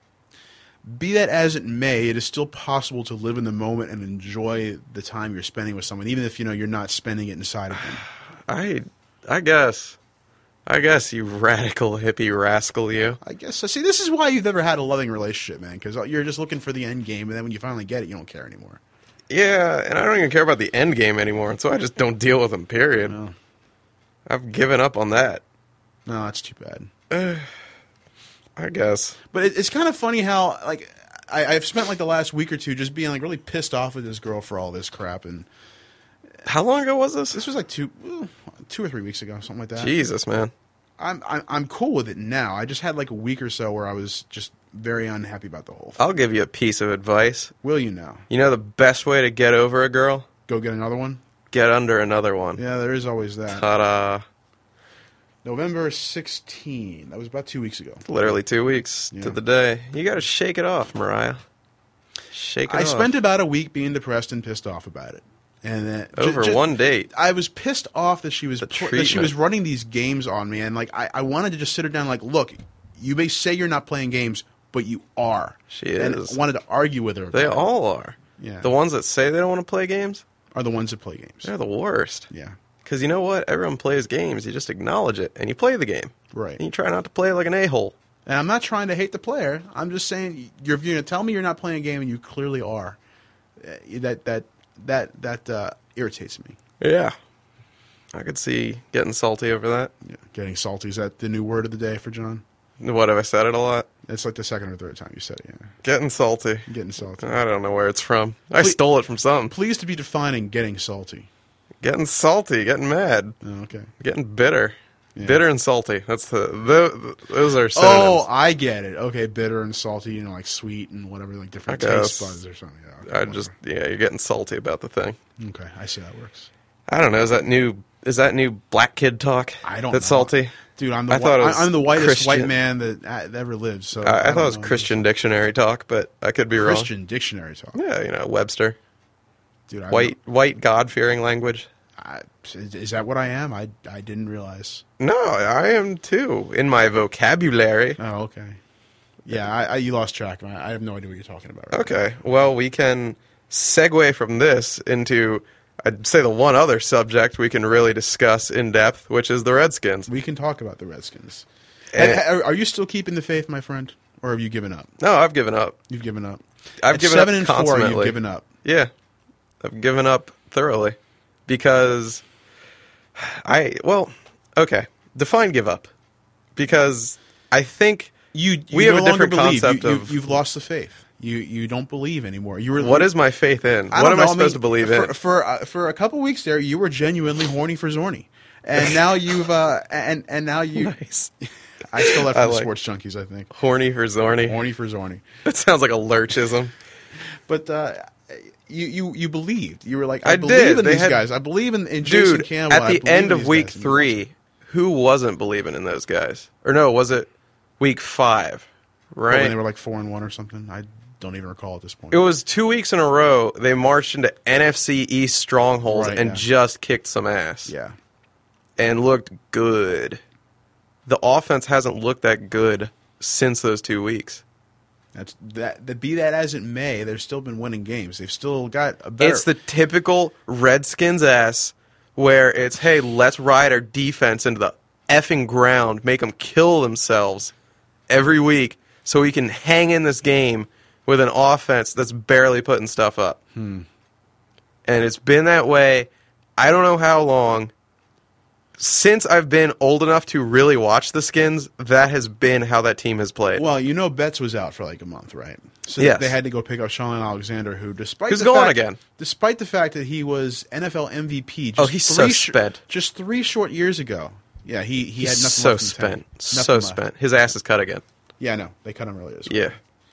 Be that as it may, it is still possible to live in the moment and enjoy the time you're spending with someone, even if you're not spending it inside of them. I guess you radical hippie rascal, you. I guess so. See, this is why you've never had a loving relationship, man, because you're just looking for the end game, and then when you finally get it, you don't care anymore. Yeah, and I don't even care about the end game anymore, and so I just don't deal with them, period. No. I've given up on that, No, that's too bad. I guess. But it's kind of funny how, like, I've spent, like, the last week or two just being, like, really pissed off with this girl for all this crap, and How long ago was this? this was, like, 2 or 3 weeks ago, something like that. Jesus, man. I'm cool with it now. I just had, like, a week or so where I was just very unhappy about the whole thing. I'll give you a piece of advice. Will you now? You know the best way to get over a girl? Go get another one? Get under another one. Yeah, there is always that. Ta-da. November 16. That was about 2 weeks ago. Literally 2 weeks Yeah. to the day. You got to shake it off, Mariah. Shake it off. I spent about a week being depressed and pissed off about it. And then Over one date. I was pissed off that she was treatment. running these games on me, and like I wanted to just sit her down, like, look, you may say you're not playing games, but you are. She and is. wanted to argue with her. They about it. all are. Yeah. The ones that say they don't want to play games, are the ones that play games. they're the worst. Yeah, Because you know what? Everyone plays games. You just acknowledge it, and you play the game. right. And you try not to play like an a-hole. And I'm not trying to hate the player. I'm just saying you're going to tell me you're not playing a game, and you clearly are. That irritates me. Yeah. I could see getting salty over that. Yeah. Getting salty, is that the new word of the day for John? What, have I said it a lot? It's like the second or third time you said it. Yeah, Getting salty. getting salty. I don't know where it's from. I stole it from something. Pleased to be defining getting salty. Getting salty, getting mad, Oh, okay. getting bitter. Yeah. Bitter and salty. That's those are synonyms. Oh, I get it. Okay, bitter and salty, like sweet and whatever, like different I taste guess. buds or something. Yeah, okay, whatever. you're getting salty about the thing. Okay, I see how it works. I don't know. Is that new black kid talk? I don't That's know. salty. Dude, I'm I thought it was I'm the whitest Christian. white man that ever lived. So I don't thought it was know. Christian dictionary talk, but I could be Christian dictionary talk. wrong. Yeah, Webster. Dude, White God fearing language. Is that what I am? I didn't realize. No, I am too in my vocabulary. Oh, okay. Yeah, you lost track. I have no idea what you're talking about. Right Okay, well, we can segue from this into, I'd say, the one other subject we can really discuss in depth, which is the Redskins. We can talk about the Redskins. And- Are you still keeping the faith, my friend? or have you given up? No, I've given up. You've given up. I've At given up 7-4, consummately. you've given up. Yeah, I've given up thoroughly because okay. Define give up, because I think You we have no a longer different believe. concept You- of you've lost the faith. You don't believe anymore. You were what is my faith in? I What don't am know, I supposed to believe in? For a couple weeks there, you were genuinely horny for Zorny, and now you've and now you. Nice. I stole that I from the like- Sports Junkies, I think. Horny for Zorny. Horny for Zorny, That sounds like a lurchism. but you believed. You were like, I I believe did. in They these had- guys. I believe in Jason Dude, Campbell. at I the believe end in of these week guys. 3, who wasn't believing in those guys? Or no, was it week 5? When Right? they were like 4-1 or something. I don't even recall at this point. It was 2 weeks in a row. They marched into NFC East strongholds Right, and yeah. just kicked some ass. Yeah. And looked good. The offense hasn't looked that good since those 2 weeks. Be that as it may, they've still been winning games. They've still got a better. It's the typical Redskins ass where it's, hey, let's ride our defense into the effing ground, make them kill themselves every week so we can hang in this game with an offense that's barely putting stuff up. And it's been that way, I don't know how long. Since I've been old enough to really watch the Skins, that has been how that team has played. Well, Betts was out for like a month, right? So Yes. they had to go pick up Sean Alexander, who, despite Who's the gone fact, again. despite the fact that he was NFL MVP, just Oh, he's so spent. just 3 short years ago. Yeah, he had He's nothing so left in the tank. spent. So Nothing left. spent. His ass is cut again. Yeah, I know they cut him earlier. Yeah.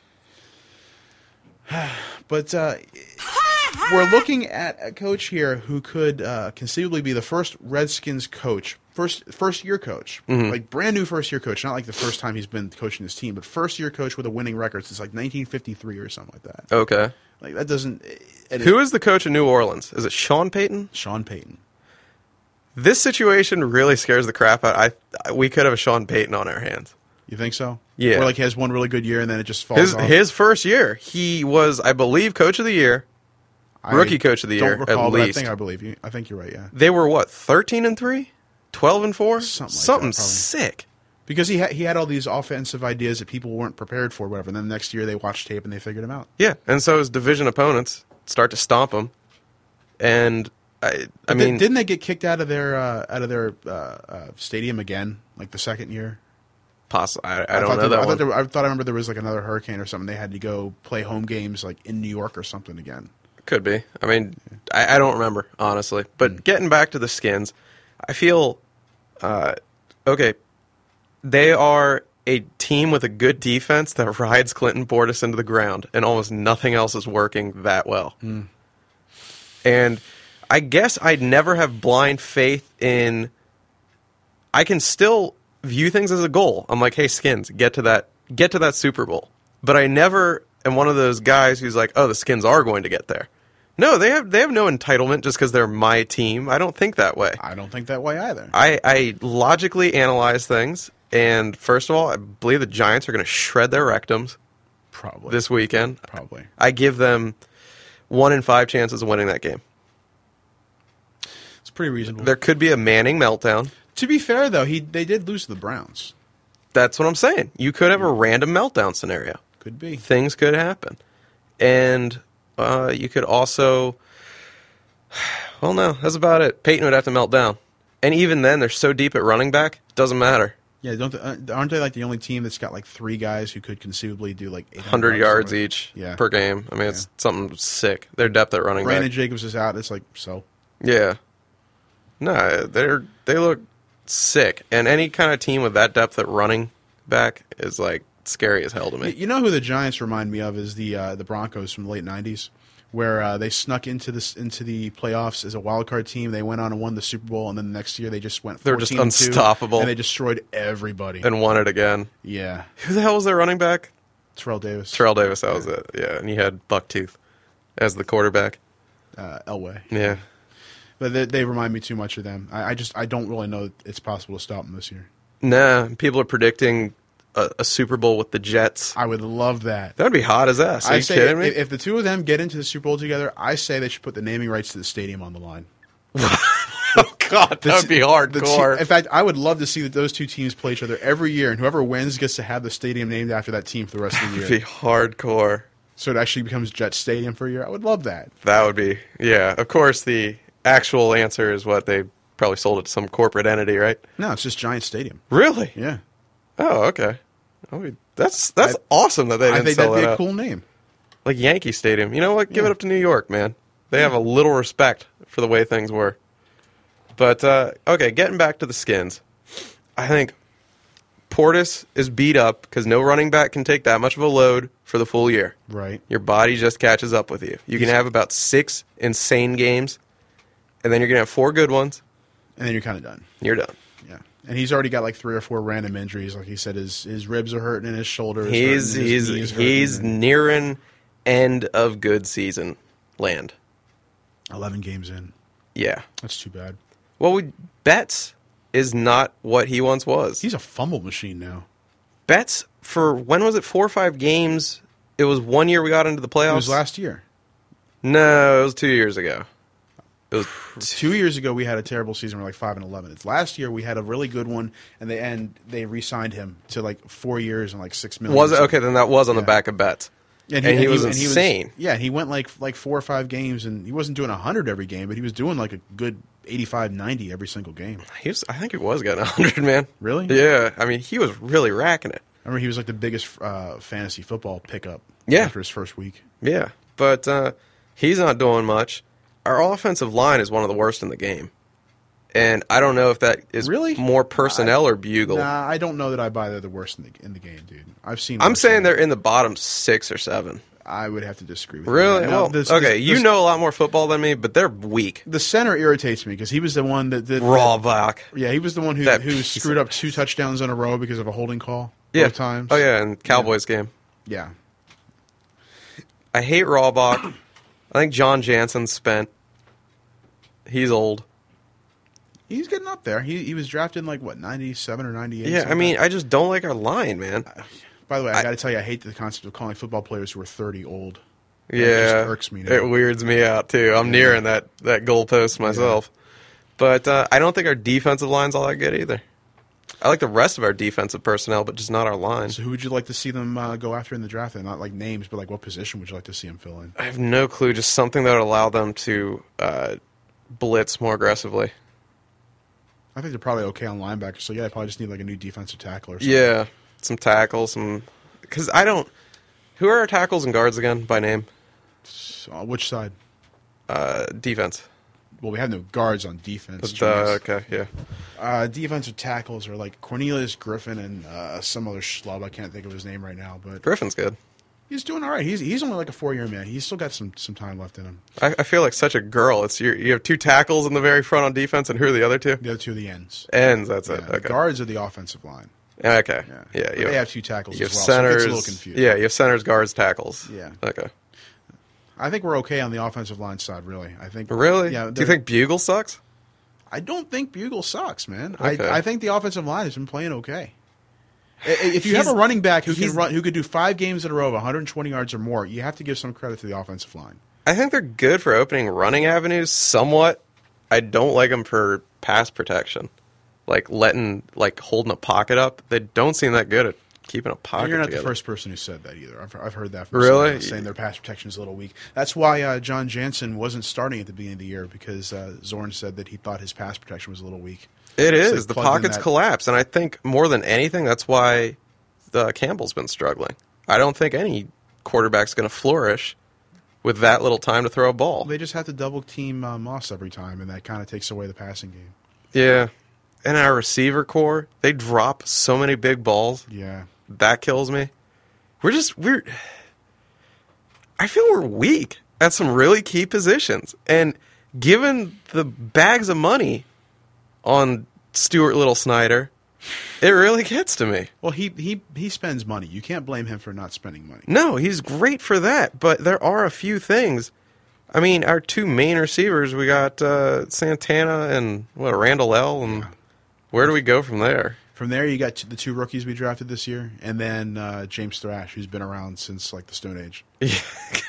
But we're looking at a coach here who could conceivably be the first Redskins coach, first year coach, like brand new first year coach, not like the first time he's been coaching his team, but first year coach with a winning record since like 1953 or something like that. Okay. Like that doesn't. Who is the coach of New Orleans? Is it Sean Payton? Sean Payton? This situation really scares the crap out. We could have a Sean Payton on our hands. You think so? Yeah. Or like he has one really good year and then it just falls off. His first year, he was, I believe, coach of the year, rookie coach of the year, don't recall, at but least. I believe you. I think you're right. Yeah. They were what, 13-3, 12-4, Something like that, something probably. sick. Because he had all these offensive ideas that people weren't prepared for, whatever. And then the next year they watched tape and they figured him out. Yeah, and so his division opponents start to stomp him, and I mean, Didn't they get kicked out of their stadium again, like the second year? possibly. I don't know that one. I thought I remember there was like another hurricane or something. They had to go play home games like in New York or something again. Could be. I mean, I don't remember, honestly. But getting back to the Skins, I feel, okay, they are a team with a good defense that rides Clinton Portis into the ground, and almost nothing else is working that well. And I guess I'd never have blind faith in... I can still view things as a goal. I'm like, hey, Skins, get to that Super Bowl. But I never am one of those guys who's like, oh, the Skins are going to get there. No, they have no entitlement just because they're my team. I don't think that way. I don't think that way either. I logically analyze things, and first of all, I believe the Giants are going to shred their rectums Probably this weekend. Probably. I give them 1 in 5 chances of winning that game. It's pretty reasonable. There could be a Manning meltdown. To be fair, though, they did lose to the Browns. That's what I'm saying. You could have a random meltdown scenario. Could be. Things could happen. And you could also... Well, no, that's about it. Peyton would have to melt down. And even then, they're so deep at running back, it doesn't matter. Yeah, aren't they like the only team that's got like 3 guys who could conceivably do like 100 yards each Yeah. per game. I mean, it's something sick. Their depth at running Brandon back. Jacobs is out. It's like, so. Yeah. No, they look sick. And any kind of team with that depth at running back is like scary as hell to me. You know who the Giants remind me of is the Broncos from the late 90s, where they snuck into the playoffs as a wild card team. They went on and won the Super Bowl, and then the next year they just went 14-2, They're just unstoppable. and they destroyed everybody. And won it again. Yeah. Who the hell was their running back? Terrell Davis. Terrell Davis, that was it. Yeah, and you had Bucktooth as the quarterback. Elway. Yeah. But they remind me too much of them. I don't really know that it's possible to stop them this year. Nah, people are predicting a Super Bowl with the Jets. I would love that. That would be hot as ass. Are I you say kidding me? if the two of them get into the Super Bowl together, I say they should put the naming rights to the stadium on the line. God, that would be hardcore. In fact, I would love to see that those two teams play each other every year, and whoever wins gets to have the stadium named after that team for the rest of the That'd year. be hardcore. So it actually becomes Jet Stadium for a year. I would love that. That would be, yeah. Of course, the actual answer is what they probably sold it to some corporate entity, right? No, it's just Giant Stadium. Really? Yeah. Oh, okay. That's awesome that they I didn't think sell that'd that be a out. cool name. Like Yankee Stadium. You know what? Give it up to New York, man. They have a little respect for the way things were. But, okay, getting back to the Skins. I think Portis is beat up because no running back can take that much of a load for the full year. Right. Your body just catches up with you. You can have about 6 insane games, and then you're going to have 4 good ones. And then you're kind of done. You're done. Yeah. And he's already got like 3 or 4 random injuries. Like he said, his ribs are hurting and his shoulders. He's nearing end of good season land. 11 games in. Yeah. That's too bad. Well, Betts is not what he once was. He's a fumble machine now. Betts, for when was it, 4 or 5 games? It was 1 year we got into the playoffs? It was last year. No, it was 2 years ago. It was 2 years ago we had a terrible season. We're like 5-11. It's last year we had a really good one, and they re-signed him to like 4 years and like $6 million. Was it? Okay, then that was on the back of Betts. And he was insane. He went like 4 or 5 games, and he wasn't doing 100 every game, but he was doing like a good 85, 90 every single game. I think he was getting 100, man. Really? Yeah. I mean, he was really racking it. I remember he was like the biggest fantasy football pickup after his first week. Yeah. But he's not doing much. Our offensive line is one of the worst in the game. And I don't know if that is Really? more personnel or bugle. Nah, I don't know that I buy they're the worst in the game, dude. I'm saying they're in the bottom 6 or 7. I would have to disagree with Really? you. Well, you know a lot more football than me, but they're weak. The center irritates me because he was the one that Rawback. Yeah, he was the one who screwed up 2 touchdowns in a row because of a holding call. Yeah. Both times. Oh yeah, in Cowboys game. Yeah. I hate Rawbach. I think John Jansen's spent. He's old. He's getting up there. He was drafted in like, what, 97 or 98? Yeah, I mean, I just don't like our line, man. By the way, I got to tell you, I hate the concept of calling football players who are 30 old. Yeah, It just irks me now. it weirds me out, too. I'm nearing that goalpost myself. But I don't think our defensive line's all that good either. I like the rest of our defensive personnel, but just not our line. So who would you like to see them go after in the draft? And not like names, but like what position would you like to see them fill in? I have no clue. Just something that would allow them to blitz more aggressively. I think they're probably okay on linebackers. So yeah, they probably just need like a new defensive tackle or something. Yeah, some tackles, because I don't. Who are our tackles and guards again by name? Which side? Defense. Well, we have no guards on defense. Okay, yeah. Defensive tackles are like Cornelius Griffin and some other schlub. I can't think of his name right now, but Griffin's good. he's doing all right. He's only like a 4-year man. He's still got some time left in him. I feel like such a girl. You have 2 tackles in the very front on defense, and who are the other 2? The other 2 are the ends. Ends. That's Yeah, it. the okay. guards are the offensive line. Okay. Yeah, Yeah. they have 2 tackles You as have well. So it centers. gets a little confusing. Yeah, you have centers, guards, tackles. Yeah. Okay. I think we're okay on the offensive line side. Really, I think. Really? Yeah. Do you think Bugle sucks? I don't think Bugle sucks, man. Okay. I think the offensive line has been playing okay. If you have a running back who could do 5 games in a row of 120 yards or more, you have to give some credit to the offensive line. I think they're good for opening running avenues somewhat. I don't like them for pass protection, like holding a pocket up. They don't seem that good at keeping a pocket. And you're not together. the first person who said that either. I've heard that from Really? someone saying their pass protection is a little weak. That's why John Jansen wasn't starting at the beginning of the year because Zorn said that he thought his pass protection was a little weak. It So is. they The plugged in pockets that- collapse, and I think more than anything, that's why Campbell's been struggling. I don't think any quarterback's going to flourish with that little time to throw a ball. They just have to double team Moss every time, and that kind of takes away the passing game. Yeah. And our receiver core, they drop so many big balls. Yeah. That kills me. I feel we're weak at some really key positions. And given the bags of money on Stuart Little Snyder, it really gets to me. Well, he spends money. You can't blame him for not spending money. No, he's great for that, but there are a few things. I mean, our 2 main receivers, we got Santana and Randall L. And where do we go from there? From there, you got the 2 rookies we drafted this year, and then James Thrash, who's been around since like the Stone Age. Yeah,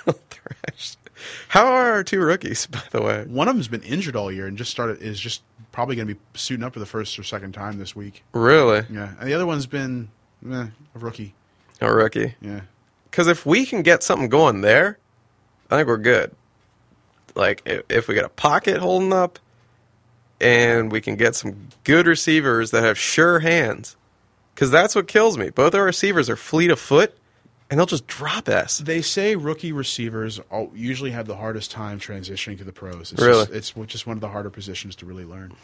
Thrash. How are our 2 rookies, by the way? One of them's been injured all year and is just probably going to be suiting up for the first or second time this week. Really? Yeah, and the other one's been a rookie. A rookie. Yeah. Because if we can get something going there, I think we're good. Like, if we get a pocket holding up, and we can get some good receivers that have sure hands, because that's what kills me. Both our receivers are fleet of foot, and they'll just drop us. They say rookie receivers usually have the hardest time transitioning to the pros. It's just one of the harder positions to really learn.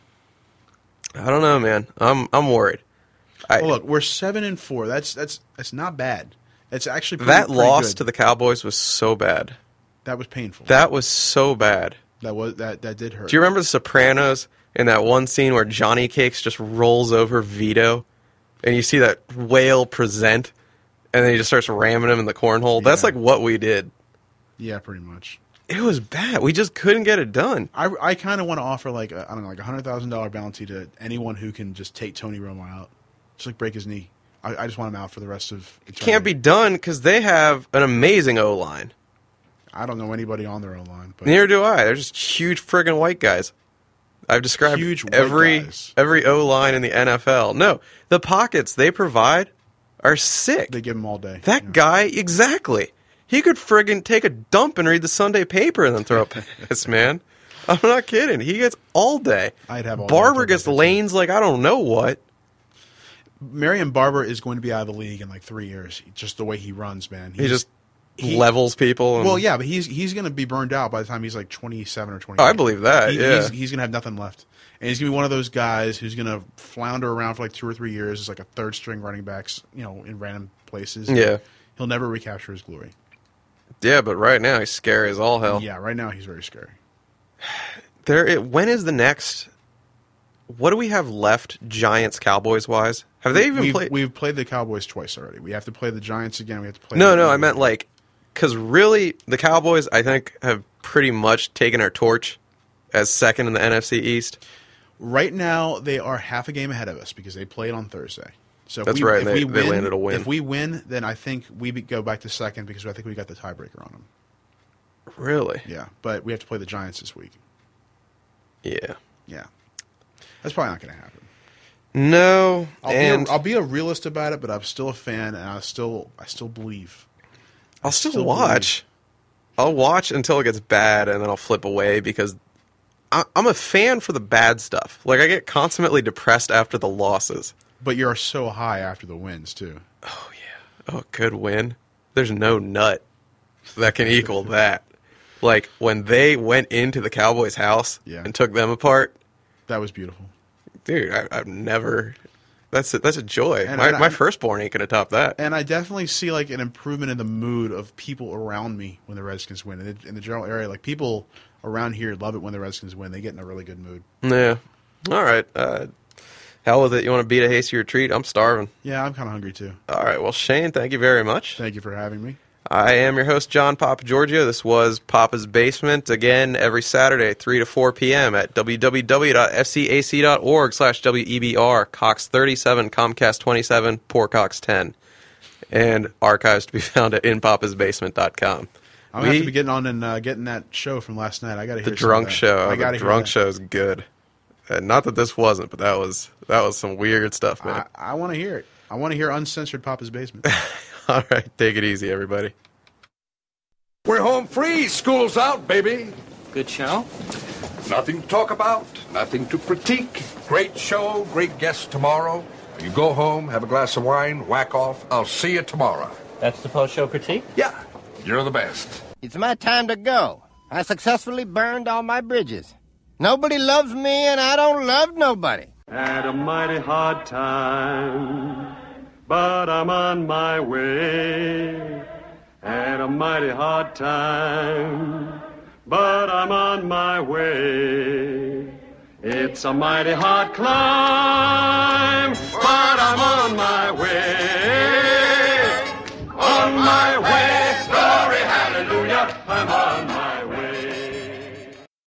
I don't know, man. I'm worried. Well, look, we're 7-4. That's not bad. It's actually that pretty loss good. to the Cowboys was so bad. That was painful. That was so bad. That did hurt. Do you remember The Sopranos in that one scene where Johnny Cakes just rolls over Vito, and you see that whale present, and then he just starts ramming him in the cornhole? Yeah. That's like what we did. Yeah, pretty much. It was bad. We just couldn't get it done. I kind of want to offer like a $100,000 bounty to anyone who can just take Tony Romo out, just like break his knee. I just want him out for the rest of eternity. Can't be done because they have an amazing O-line. I don't know anybody on their own line, but Neither do I. They're just huge friggin' white guys. I've described Huge white guys. every O-line in the NFL. No, the pockets they provide are sick. they give him all day. That Yeah. guy, exactly. He could friggin' take a dump and read the Sunday paper and then throw a pass, man. I'm not kidding. He gets all day. I'd have all day Barber to gets throw that lanes like I don't know what. Marion Barber is going to be out of the league in like 3 years. Just the way he runs, man. He just levels people. And, Well, yeah, but he's going to be burned out by the time he's like 27 or 28. Oh, I believe that, yeah. He's going to have nothing left. And he's going to be one of those guys who's going to flounder around for like 2 or 3 years as like a third string running backs, in random places. Yeah. He'll never recapture his glory. Yeah, but right now he's scary as all hell. Yeah, right now he's very scary. When is the next? What do we have left, Giants Cowboys wise? Have they even played? We've played the Cowboys twice already. We have to play the Giants again. We have to play. No, I meant like, because really the Cowboys I think have pretty much taken our torch as second in the NFC East. Right now they are half a game ahead of us because they played on Thursday. So if That's we, right, if they we win, landed a win. If we win, then I think we go back to second because I think we got the tiebreaker on them. Really? Yeah, but we have to play the Giants this week. Yeah. Yeah, that's probably not going to happen. No, I'll be a realist about it, but I'm still a fan, and I still believe. I'll still watch. I'll watch until it gets bad, and then I'll flip away because I'm a fan for the bad stuff. Like, I get consummately depressed after the losses. But you're so high after the wins too. Oh yeah. Oh, good win. There's no nut that can equal that. Like when they went into the Cowboys' house and took them apart. That was beautiful. Dude, I've never. That's a joy. And My firstborn ain't gonna top that. And I definitely see like an improvement in the mood of people around me when the Redskins win. In the general area, like people around here love it when the Redskins win. They get in a really good mood. Yeah. All right. Hell with it. You want to beat a hasty retreat? I'm starving. Yeah, I'm kind of hungry too. All right. Well, Shane, thank you very much. Thank you for having me. I am your host, John Papa Giorgio. This was Papa's Basement. Again, every Saturday, 3 to 4 p.m. at www.fcac.org/WEBR, Cox 37, Comcast 27, Poor Cox 10. And archives to be found at inpapasbasement.com. I'm going to have to be getting on and getting that show from last night. I got to hear the drunk show. I got to The drunk show is good. Not that this wasn't, but that was some weird stuff, man. I want to hear it. I want to hear uncensored Papa's Basement. All right, take it easy, everybody. We're home free. School's out, baby. Good show. Nothing to talk about, nothing to critique. Great show, great guests tomorrow. You go home, have a glass of wine, whack off. I'll see you tomorrow. That's the post-show critique? Yeah, you're the best. It's my time to go. I successfully burned all my bridges. Nobody loves me, and I don't love nobody. Had a mighty hard time, but I'm on my way. Had a mighty hard time, but I'm on my way. It's a mighty hard climb.